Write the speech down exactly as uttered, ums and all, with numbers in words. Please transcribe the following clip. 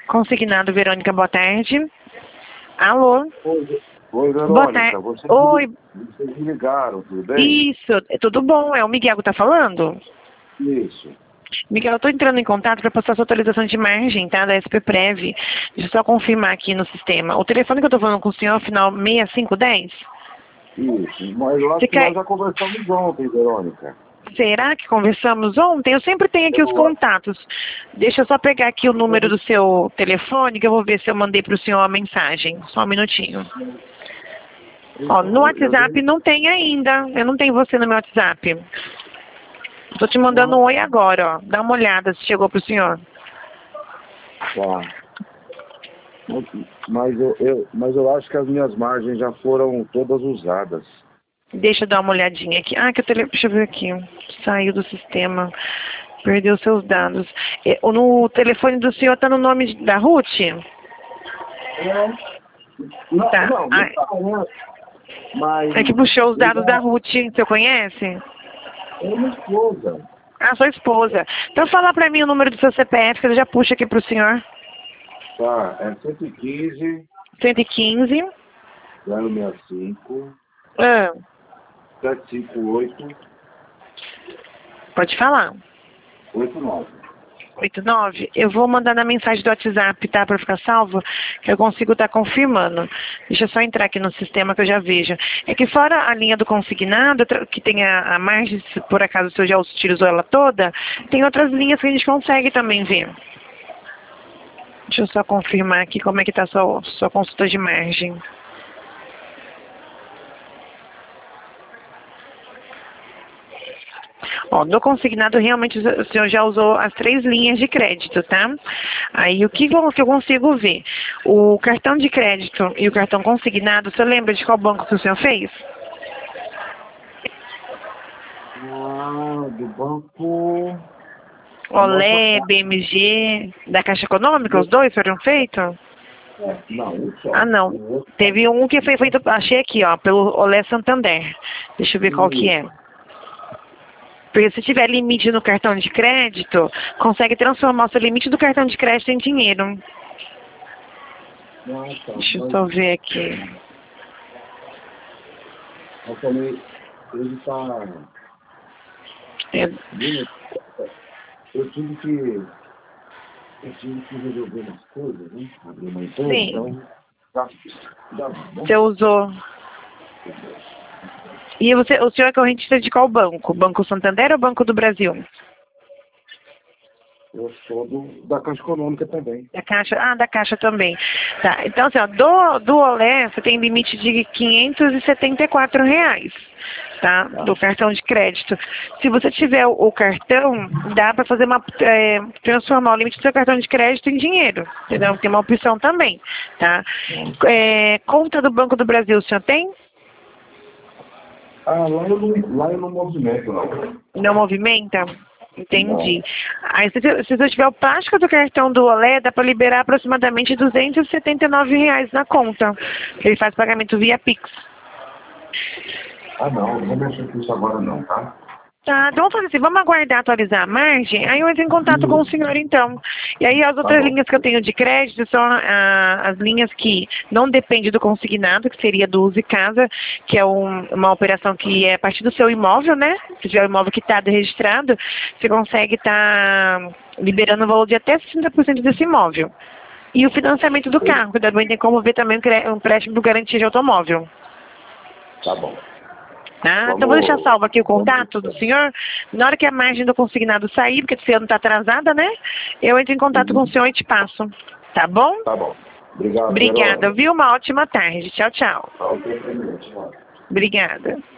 Consignado, Verônica, boa tarde. Alô? Oi, Oi Boa Verônica. tarde. Vocês, Oi. vocês me ligaram, tudo bem? Isso, tudo bom? É o Miguel que tá falando? Isso. Miguel, eu tô entrando em contato para passar sua atualização de margem, tá? Da S P Prev. Deixa eu só confirmar aqui no sistema. O telefone que eu tô falando com o senhor é o final seis cinco um zero? Isso. Mas eu acho Você que quer... nós já conversamos ontem, Verônica. Será que conversamos ontem? Eu sempre tenho aqui os Eu, contatos. Deixa eu só pegar aqui o número do seu telefone, que eu vou ver se eu mandei para o senhor a mensagem. Só um minutinho. Ó, no eu, eu, WhatsApp não tem ainda. Eu não tenho você no meu WhatsApp. Tô te mandando um oi agora, ó. Dá uma olhada se chegou pro senhor. tá. Mas, mas, eu, eu, mas eu acho que as minhas margens já foram todas usadas. Deixa eu dar uma olhadinha aqui. Ah, que o tele... Deixa eu ver aqui. Saiu do sistema. Perdeu seus dados. E, no telefone do senhor tá no nome da Ruth? É. Não, Tá. não, Ah, não tá, né? Mas... é que puxou os dados da Ruth. O senhor conhece? É minha esposa. Ah, sua esposa. Então fala pra mim o número do seu C P F, que eu já puxo aqui pro senhor. Tá, é cento e quinze, cento e quinze. zero seis cinco, Ah, sete cinco oito, pode falar. oito nove. oito nove. Eu vou mandar na mensagem do WhatsApp, tá? Pra ficar salvo, que eu consigo estar confirmando. Deixa eu só entrar aqui no sistema que eu já vejo. É que fora a linha do consignado, que tem a, a margem, se por acaso o senhor já utilizou ela toda, tem outras linhas que a gente consegue também ver. Deixa eu só confirmar aqui como é que tá a sua, sua consulta de margem. Ó, no consignado, realmente, o senhor já usou as três linhas de crédito, tá? Aí, o que, que eu consigo ver? O cartão de crédito e o cartão consignado, o senhor lembra de qual banco que o senhor fez? Ah, do banco... Olé, B M G, da Caixa Econômica, os dois foram feitos? Não, um só. Ah, não. Teve um que foi feito, achei aqui, ó, pelo Olé Santander. Deixa eu ver qual que é. Porque se tiver limite no cartão de crédito, consegue transformar o seu limite do cartão de crédito em dinheiro. Deixa eu só ver aqui. Eu falei, ele tá... É. Eu tive que... Eu tive que resolver umas coisas, né? Abrir uma empresa, Sim. então... Tá, tá bom. Você usou. E você, o senhor é correntista de qual banco? Banco Santander ou Banco do Brasil? Eu sou do, da Caixa Econômica também. Da Caixa? Ah, da Caixa também. Tá, então assim, ó, do, do Olé você tem limite de quinhentos e setenta e quatro reais, tá? Tá. Do cartão de crédito. Se você tiver o, o cartão, dá para fazer uma, é, transformar o limite do seu cartão de crédito em dinheiro, entendeu? Tem uma opção também, tá? É, conta do Banco do Brasil, o senhor tem? Ah, lá eu não, lá eu não movimento, não. Não movimenta? Entendi. Aí, se, se você tiver o plástico do cartão do Olé, dá para liberar aproximadamente duzentos e setenta e nove reais na conta. Ele faz pagamento via Pix. Ah, não, não vou mexer com isso agora não, tá? Tá, então vamos fazer assim, vamos aguardar atualizar a margem, aí eu entro em contato Sim. com o senhor então. E aí as outras linhas que eu tenho de crédito são ah, as linhas que não dependem do consignado, que seria do uso e casa, que é um, uma operação que é a partir do seu imóvel, né? Se tiver o imóvel quitado e registrado, você consegue estar tá liberando o valor de até sessenta por cento desse imóvel. E o financiamento do carro, que também tem como ver também um empréstimo do garantia de automóvel. Tá bom. Tá? Vamos, então vou deixar salvo aqui o contato vamos... do senhor. Na hora que a margem do consignado sair, porque esse ano está atrasada, né? Eu entro em contato Uhum. com o senhor e te passo. Tá bom? Tá bom. Obrigado, Obrigada, Verônica. viu? Uma ótima tarde. Tchau, tchau. Tá, ok, Obrigada.